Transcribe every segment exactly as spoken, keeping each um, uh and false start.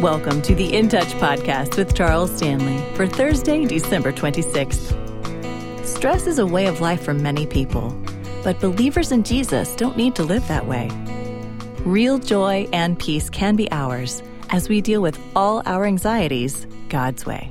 Welcome to the In Touch podcast with Charles Stanley for Thursday, December twenty-sixth. Stress is a way of life for many people, but believers in Jesus don't need to live that way. Real joy and peace can be ours as we deal with all our anxieties God's way.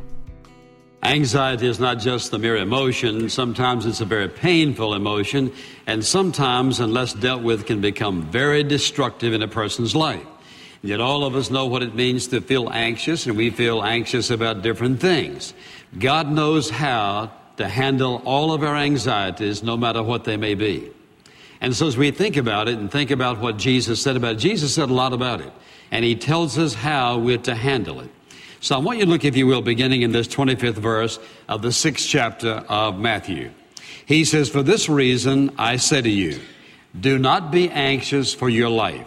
Anxiety is not just the mere emotion. Sometimes it's a very painful emotion, and sometimes, unless dealt with, can become very destructive in a person's life. Yet all of us know what it means to feel anxious, and we feel anxious about different things. God knows how to handle all of our anxieties, no matter what they may be. And so as we think about it and think about what Jesus said about it, Jesus said a lot about it, and he tells us how we're to handle it. So I want you to look, if you will, beginning in this twenty-fifth verse of the sixth chapter of Matthew. He says, "For this reason I say to you, do not be anxious for your life,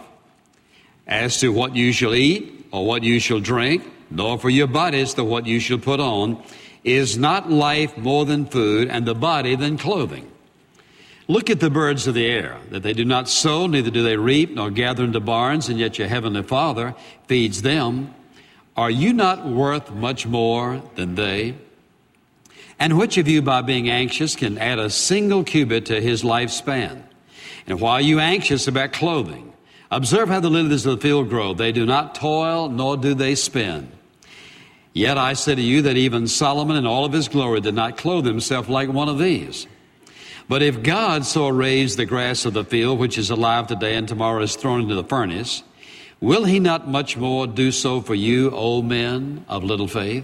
as to what you shall eat or what you shall drink, nor for your bodies to what you shall put on. Is not life more than food, and the body than clothing? Look at the birds of the air, that they do not sow, neither do they reap, nor gather into barns, and yet your heavenly Father feeds them. Are you not worth much more than they? And which of you, by being anxious, can add a single cubit to his lifespan? And why are you anxious about clothing? Observe how the lilies of the field grow. They do not toil, nor do they spin. Yet I say to you that even Solomon in all of his glory did not clothe himself like one of these. But if God so arrays the grass of the field, which is alive today and tomorrow is thrown into the furnace, will he not much more do so for you, O men of little faith?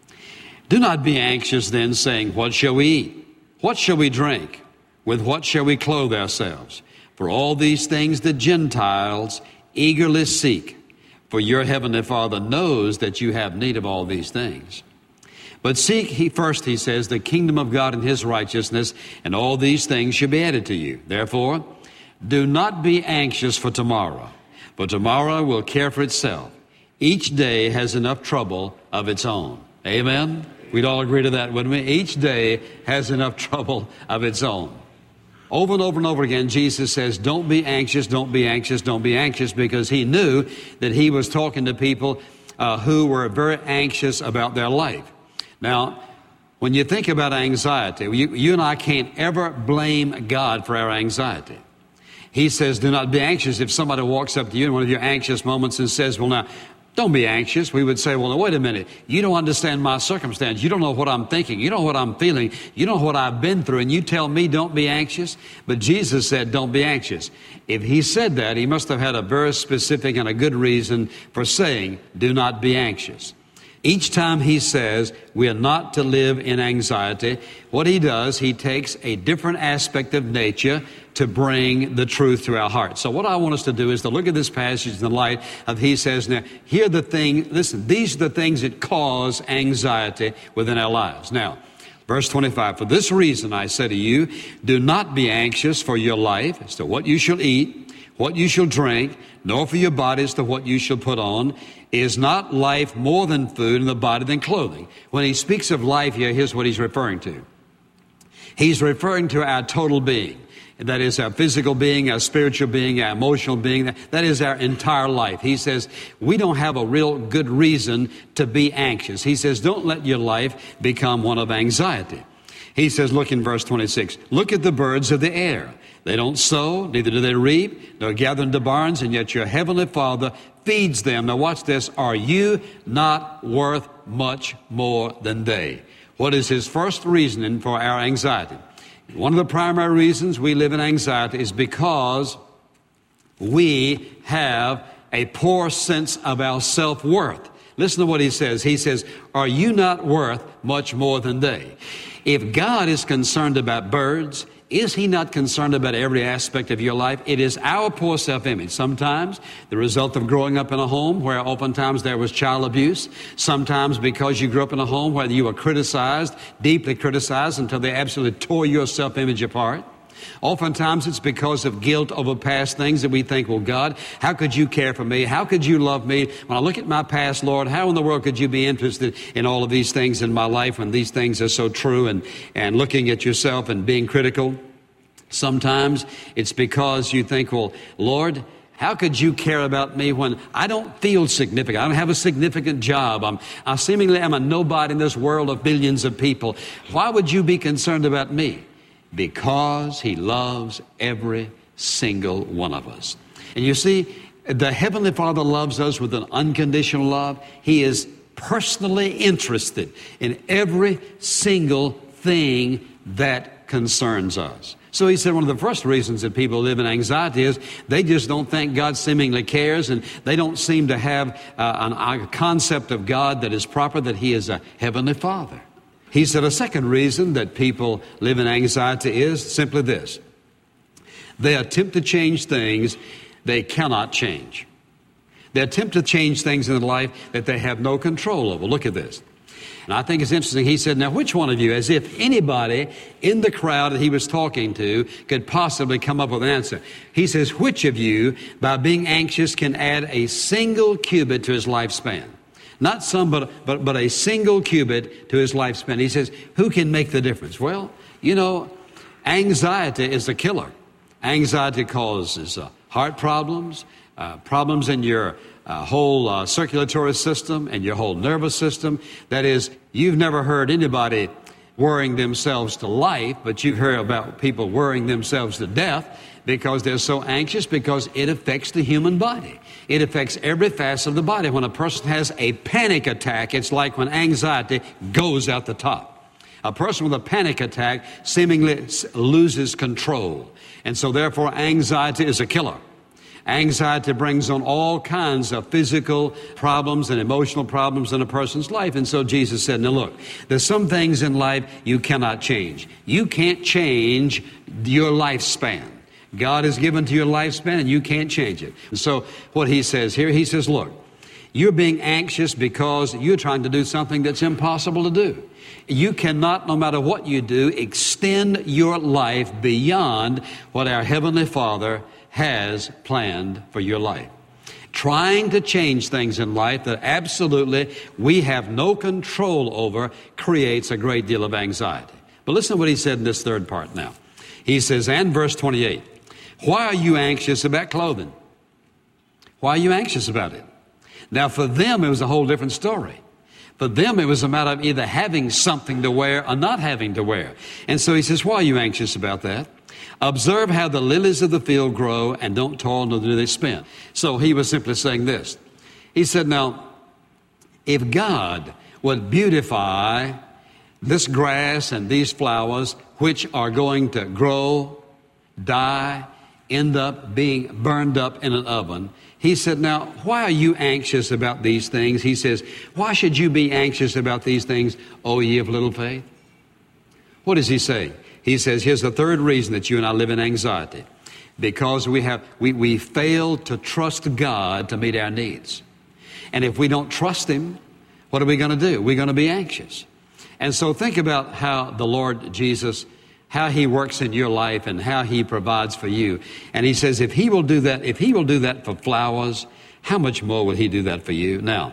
Do not be anxious then, saying, what shall we eat? What shall we drink? With what shall we clothe ourselves? For all these things the Gentiles eagerly seek. For your heavenly Father knows that you have need of all these things. But seek he first, he says, the kingdom of God and his righteousness, and all these things shall be added to you. Therefore, do not be anxious for tomorrow, for tomorrow will care for itself. Each day has enough trouble of its own." Amen? We'd all agree to that, wouldn't we? Each day has enough trouble of its own. Over and over and over again, Jesus says, don't be anxious, don't be anxious, don't be anxious, because he knew that he was talking to people uh, who were very anxious about their life. Now, when you think about anxiety, you, you and I can't ever blame God for our anxiety. He says, do not be anxious. If somebody walks up to you in one of your anxious moments and says, well, now, don't be anxious, we would say, well, now, wait a minute. You don't understand my circumstance. You don't know what I'm thinking. You don't know what I'm feeling. You don't know what I've been through. And you tell me don't be anxious? But Jesus said, don't be anxious. If he said that, he must have had a very specific and a good reason for saying, do not be anxious. Each time he says we are not to live in anxiety, what he does, he takes a different aspect of nature to bring the truth to our hearts. So what I want us to do is to look at this passage in the light of, he says, now, here are the things, listen, these are the things that cause anxiety within our lives. Now, verse twenty-five, "For this reason I say to you, do not be anxious for your life as to what you shall eat, what you shall drink, nor for your bodies to what you shall put on. Is not life more than food, and the body than clothing?" When he speaks of life here, here's what he's referring to. He's referring to our total being. That is our physical being, our spiritual being, our emotional being. That is our entire life. He says, we don't have a real good reason to be anxious. He says, don't let your life become one of anxiety. He says, look in verse twenty-six, "Look at the birds of the air. They don't sow, neither do they reap, nor gather into barns, and yet your heavenly Father feeds them." Now watch this. "Are you not worth much more than they?" What is his first reasoning for our anxiety? One of the primary reasons we live in anxiety is because we have a poor sense of our self-worth. Listen to what he says. He says, "Are you not worth much more than they?" If God is concerned about birds, is he not concerned about every aspect of your life? It is our poor self-image. Sometimes the result of growing up in a home where oftentimes there was child abuse. Sometimes because you grew up in a home where you were criticized, deeply criticized until they absolutely tore your self-image apart. Oftentimes it's because of guilt over past things that we think, well, God, how could you care for me? How could you love me? When I look at my past, Lord, how in the world could you be interested in all of these things in my life when these things are so true? And, and looking at yourself and being critical. Sometimes it's because you think, well, Lord, How could you care about me when I don't feel significant? I don't have a significant job. I'm, I seemingly am a nobody in this world of billions of people. Why would you be concerned about me? Because He loves every single one of us. And you see, the Heavenly Father loves us with an unconditional love. He is personally interested in every single thing that concerns us. So he said one of the first reasons that people live in anxiety is they just don't think God seemingly cares, and they don't seem to have uh, an, a concept of God that is proper, that He is a Heavenly Father. He said a second reason that people live in anxiety is simply this. They attempt to change things they cannot change. They attempt to change things in life that they have no control over. Look at this. And I think it's interesting. He said, now, which one of you, as if anybody in the crowd that he was talking to could possibly come up with an answer. He says, which of you, by being anxious, can add a single cubit to his lifespan? Not some, but, but, but a single cubit to his lifespan. He says, who can make the difference? Well, you know, anxiety is a killer. Anxiety causes uh, heart problems, uh, problems in your Uh, whole uh, circulatory system and your whole nervous system. That is, you've never heard anybody worrying themselves to life, but you've heard about people worrying themselves to death because they're so anxious, because it affects the human body. It affects every facet of the body. When a person has a panic attack, it's like when anxiety goes out the top. A person with a panic attack seemingly loses control. And so therefore anxiety is a killer. Anxiety brings on all kinds of physical problems and emotional problems in a person's life. And so Jesus said, now look, there's some things in life you cannot change. You can't change your lifespan. God has given to your lifespan and you can't change it. And so what he says here, he says, look, you're being anxious because you're trying to do something that's impossible to do. You cannot, no matter what you do, extend your life beyond what our Heavenly Father has planned for your life. Trying to change things in life that absolutely we have no control over creates a great deal of anxiety. But listen to what he said in this third part now. He says, and verse twenty-eight, why are you anxious about clothing? Why are you anxious about it? Now for them it was a whole different story. For them it was a matter of either having something to wear or not having to wear. And so he says, why are you anxious about that? Observe how the lilies of the field grow and don't toil nor do they spin. So he was simply saying this. He said, now, if God would beautify this grass and these flowers, which are going to grow, die, end up being burned up in an oven, he said, now, why are you anxious about these things? He says, why should you be anxious about these things, O ye of little faith? What does he say? He says, here's the third reason that you and I live in anxiety. Because we have we, we fail to trust God to meet our needs. And if we don't trust Him, what are we going to do? We're going to be anxious. And so think about how the Lord Jesus, how He works in your life and how He provides for you. And He says, if He will do that, if He will do that for flowers, how much more will He do that for you? Now,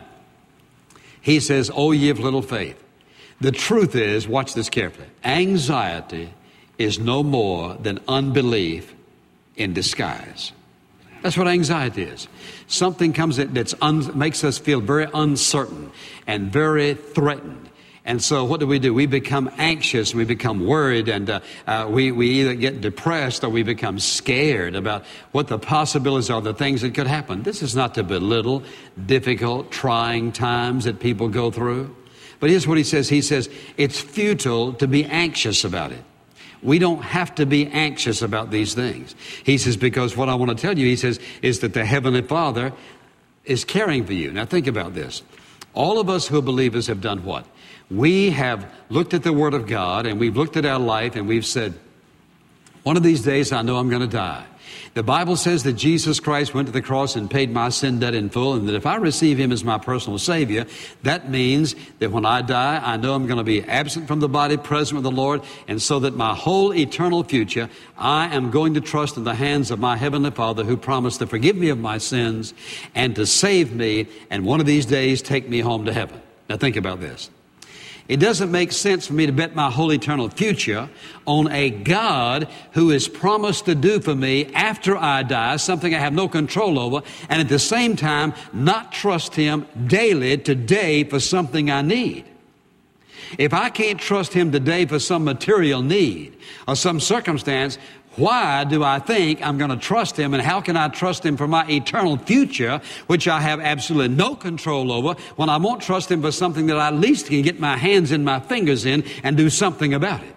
He says, O ye of little faith. The truth is, watch this carefully, anxiety is no more than unbelief in disguise. That's what anxiety is. Something comes that that's un, makes us feel very uncertain and very threatened. And so what do we do? We become anxious, we become worried, and uh, uh, we, we either get depressed or we become scared about what the possibilities are, the things that could happen. This is not to belittle difficult, trying times that people go through. But here's what he says. He says, it's futile to be anxious about it. We don't have to be anxious about these things. He says, because what I want to tell you, he says, is that the Heavenly Father is caring for you. Now think about this. All of us who are believers have done what? We have looked at the Word of God and we've looked at our life and we've said, one of these days I know I'm going to die. The Bible says that Jesus Christ went to the cross and paid my sin debt in full, and that if I receive Him as my personal Savior, that means that when I die, I know I'm going to be absent from the body, present with the Lord, and so that my whole eternal future, I am going to trust in the hands of my Heavenly Father, who promised to forgive me of my sins and to save me, and one of these days take me home to heaven. Now think about this. It doesn't make sense for me to bet my whole eternal future on a God who has promised to do for me after I die something I have no control over, and at the same time not trust Him daily today for something I need. If I can't trust Him today for some material need or some circumstance, why do I think I'm going to trust Him, and how can I trust Him for my eternal future, which I have absolutely no control over, when I won't trust Him for something that I at least can get my hands and my fingers in and do something about it?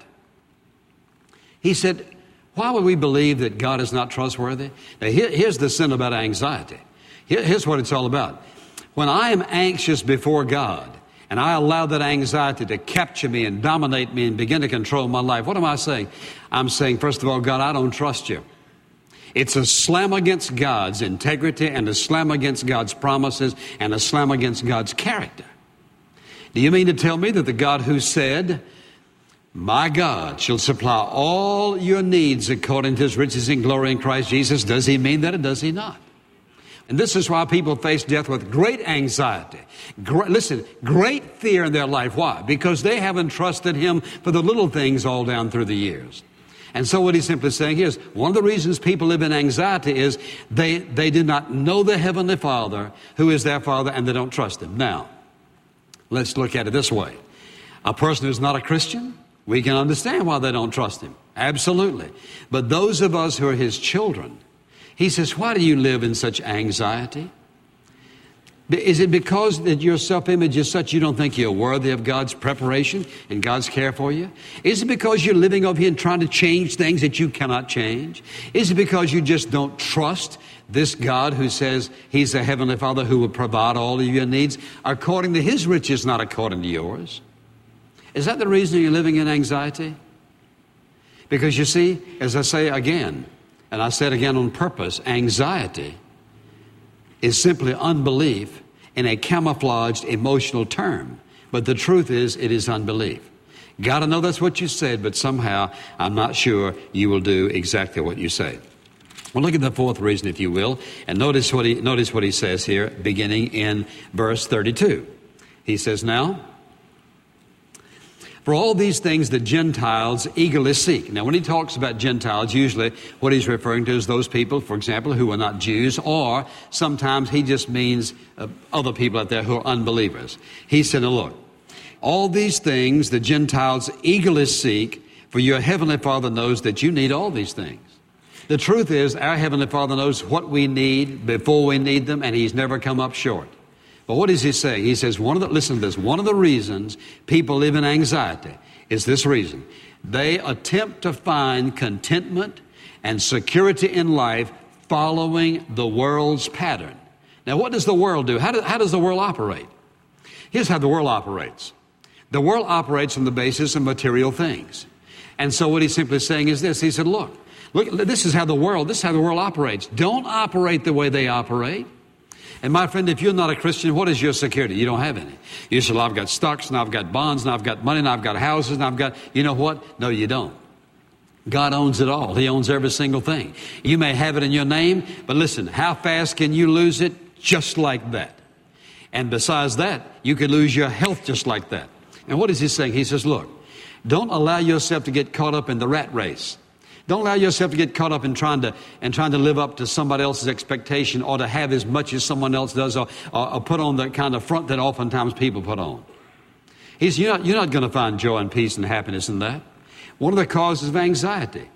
He said, why would we believe that God is not trustworthy? Now, here, here's the sin about anxiety. Here, here's what it's all about. When I am anxious before God, and I allow that anxiety to capture me and dominate me and begin to control my life, what am I saying? I'm saying, first of all, God, I don't trust you. It's a slam against God's integrity and a slam against God's promises and a slam against God's character. Do you mean to tell me that the God who said, my God shall supply all your needs according to His riches in glory in Christ Jesus, does He mean that or does He not? And this is why people face death with great anxiety. Great, listen, great fear in their life. Why? Because they haven't trusted Him for the little things all down through the years. And so what he's simply saying is, one of the reasons people live in anxiety is they, they do not know the Heavenly Father, who is their Father, and they don't trust Him. Now, let's look at it this way. A person who's not a Christian, we can understand why they don't trust Him. Absolutely. But those of us who are His children, He says, why do you live in such anxiety? Is it because that your self-image is such you don't think you're worthy of God's preparation and God's care for you? Is it because you're living over here and trying to change things that you cannot change? Is it because you just don't trust this God who says He's a Heavenly Father who will provide all of your needs according to His riches, not according to yours? Is that the reason you're living in anxiety? Because you see, as I say again, and I said again on purpose, anxiety is simply unbelief in a camouflaged emotional term. But the truth is, it is unbelief. God, I know that's what you said, but somehow I'm not sure you will do exactly what you say. Well, look at the fourth reason, if you will, and notice what he, notice what he says here, beginning in verse thirty-two. He says, now, for all these things the Gentiles eagerly seek. Now, when he talks about Gentiles, usually what he's referring to is those people, for example, who are not Jews, or sometimes he just means uh, other people out there who are unbelievers. He said, now look, all these things the Gentiles eagerly seek, for your Heavenly Father knows that you need all these things. The truth is, our Heavenly Father knows what we need before we need them, and He's never come up short. But what does He say? He says, one of the, listen to this, one of the reasons people live in anxiety is this reason. They attempt to find contentment and security in life following the world's pattern. Now, what does the world do? How, do, how does the world operate? Here's how the world operates. The world operates on the basis of material things. And so what he's simply saying is this. He said, look, look, this is how the world, this is how the world operates. Don't operate the way they operate. And my friend, if you're not a Christian, what is your security? You don't have any. You say, well, I've got stocks, and I've got bonds, and I've got money, and I've got houses, and I've got, you know what? No, you don't. God owns it all. He owns every single thing. You may have it in your name, but listen, how fast can you lose it? Just like that. And besides that, you could lose your health just like that. And what is he saying? He says, look, don't allow yourself to get caught up in the rat race. Don't allow yourself to get caught up in trying to and trying to live up to somebody else's expectation, or to have as much as someone else does, or, or, or put on the kind of front that oftentimes people put on. He says, you're not, you're not going to find joy and peace and happiness in that. One of the causes of anxiety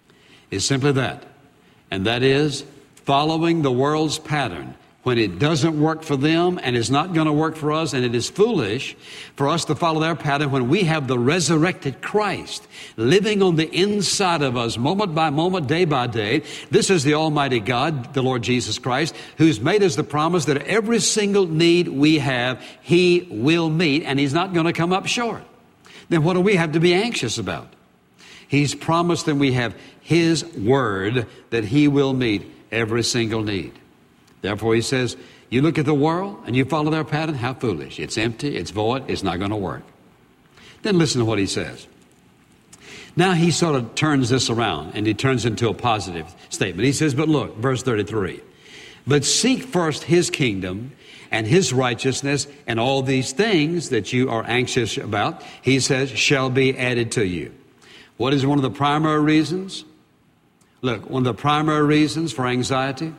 is simply that, and that is following the world's pattern. When it doesn't work for them and it's not going to work for us, and it is foolish for us to follow their pattern when we have the resurrected Christ living on the inside of us moment by moment, day by day. This is the Almighty God, the Lord Jesus Christ, who's made us the promise that every single need we have, He will meet, and He's not going to come up short. Then what do we have to be anxious about? He's promised, and we have His word that He will meet every single need. Therefore, he says, you look at the world and you follow their pattern, how foolish. It's empty, it's void, it's not going to work. Then listen to what he says. Now he sort of turns this around, and he turns into a positive statement. He says, but look, verse thirty-three, but seek first His kingdom and his righteousness, and all these things that you are anxious about, he says, shall be added to you. What is one of the primary reasons? Look, one of the primary reasons for anxiety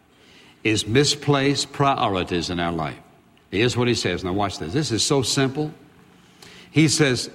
is misplaced priorities in our life. Here's what he says. Now watch this. This is so simple. He says,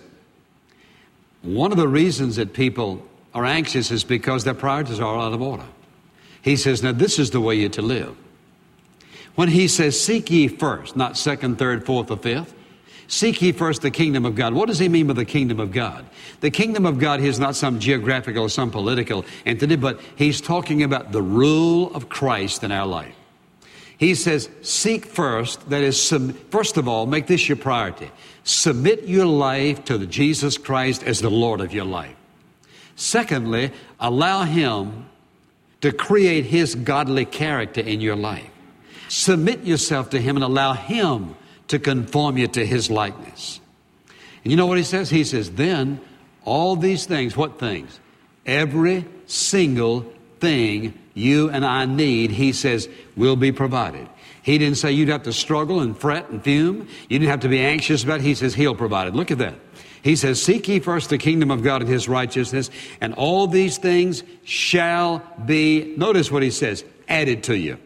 one of the reasons that people are anxious is because their priorities are all out of order. He says, now this is the way you're to live. When he says, seek ye first, not second, third, fourth, or fifth. Seek ye first the kingdom of God. What does he mean by the kingdom of God? The kingdom of God is not some geographical or some political entity, but he's talking about the rule of Christ in our life. He says, seek first, that is, sub- first of all, make this your priority. Submit your life to the Jesus Christ as the Lord of your life. Secondly, allow him to create his godly character in your life. Submit yourself to him and allow him to conform you to his likeness. And you know what he says? He says, then all these things, what things? Every single thing you and I need, he says, will be provided. He didn't say you'd have to struggle and fret and fume. You didn't have to be anxious about it. He says he'll provide it. Look at that. He says, seek ye first the kingdom of God and his righteousness, and all these things shall be, notice what he says, added to you.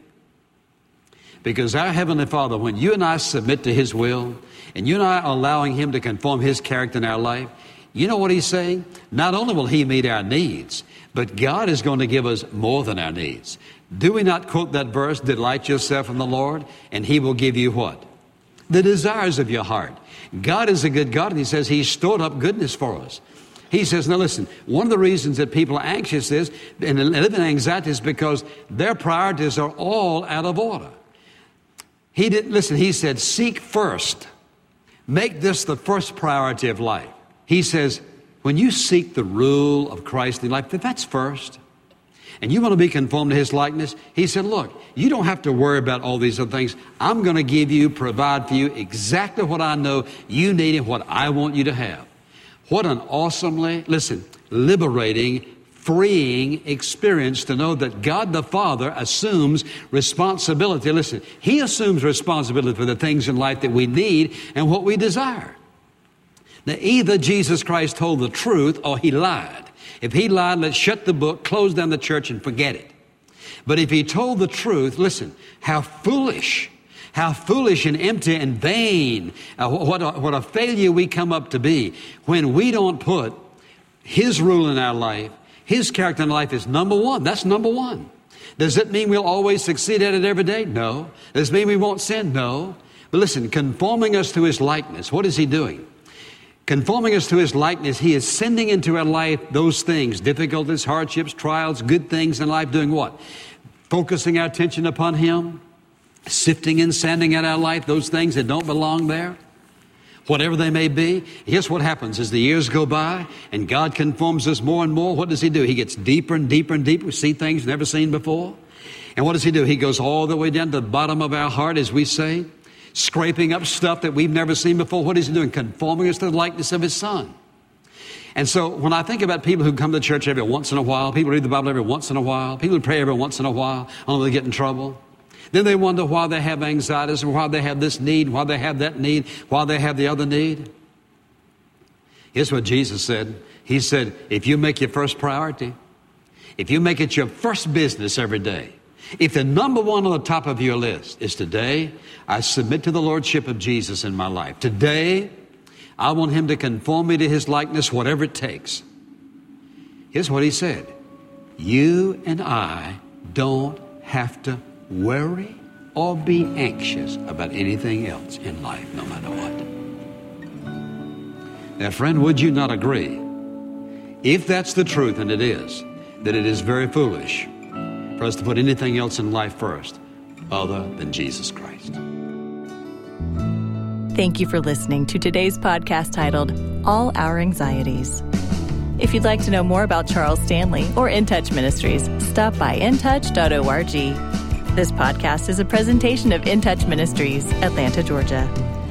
Because our Heavenly Father, when you and I submit to his will, and you and I are allowing him to conform his character in our life, you know what he's saying? Not only will he meet our needs, but God is going to give us more than our needs. Do we not quote that verse, delight yourself in the Lord, and he will give you what? The desires of your heart. God is a good God, and he says he's stored up goodness for us. He says, now listen, one of the reasons that people are anxious is, and live in anxiety, is because their priorities are all out of order. He didn't, listen, he said, seek first. Make this the first priority of life. He says, when you seek the rule of Christ in life, that's first. And you want to be conformed to his likeness, he said, look, you don't have to worry about all these other things. I'm going to give you, provide for you exactly what I know you need and what I want you to have. What an awesomely, listen, liberating, freeing experience to know that God the Father assumes responsibility. Listen, he assumes responsibility for the things in life that we need and what we desire. Now, either Jesus Christ told the truth or he lied. If he lied, let's shut the book, close down the church, and forget it. But if he told the truth, listen, how foolish, how foolish and empty and vain, uh, what, a, what a failure we come up to be when we don't put his rule in our life. His character in life is number one. That's number one. Does it mean we'll always succeed at it every day? No. Does it mean we won't sin? No. But listen, conforming us to his likeness, what is he doing? Conforming us to his likeness, he is sending into our life those things, difficulties, hardships, trials, good things in life, doing what? Focusing our attention upon him, sifting and sanding out our life, those things that don't belong there. Whatever they may be. Here's what happens as the years go by and God conforms us more and more. What does he do? He gets deeper and deeper and deeper. We see things never seen before. And what does he do? He goes all the way down to the bottom of our heart, as we say, scraping up stuff that we've never seen before. What is he doing? Conforming us to the likeness of his Son. And so when I think about people who come to church every once in a while, people who read the Bible every once in a while, people who pray every once in a while, only they get in trouble. Then they wonder why they have anxieties and why they have this need, why they have that need, why they have the other need. Here's what Jesus said. He said, if you make your first priority, if you make it your first business every day, if the number one on the top of your list is today, I submit to the Lordship of Jesus in my life. Today, I want him to conform me to his likeness, whatever it takes. Here's what he said. You and I don't have to worry or be anxious about anything else in life, no matter what. Now, friend, would you not agree? If that's the truth, and it is, that it is very foolish for us to put anything else in life first other than Jesus Christ. Thank you for listening to today's podcast titled, All Our Anxieties. If you'd like to know more about Charles Stanley or In Touch Ministries, stop by in touch dot org. This podcast is a presentation of In Touch Ministries, Atlanta, Georgia.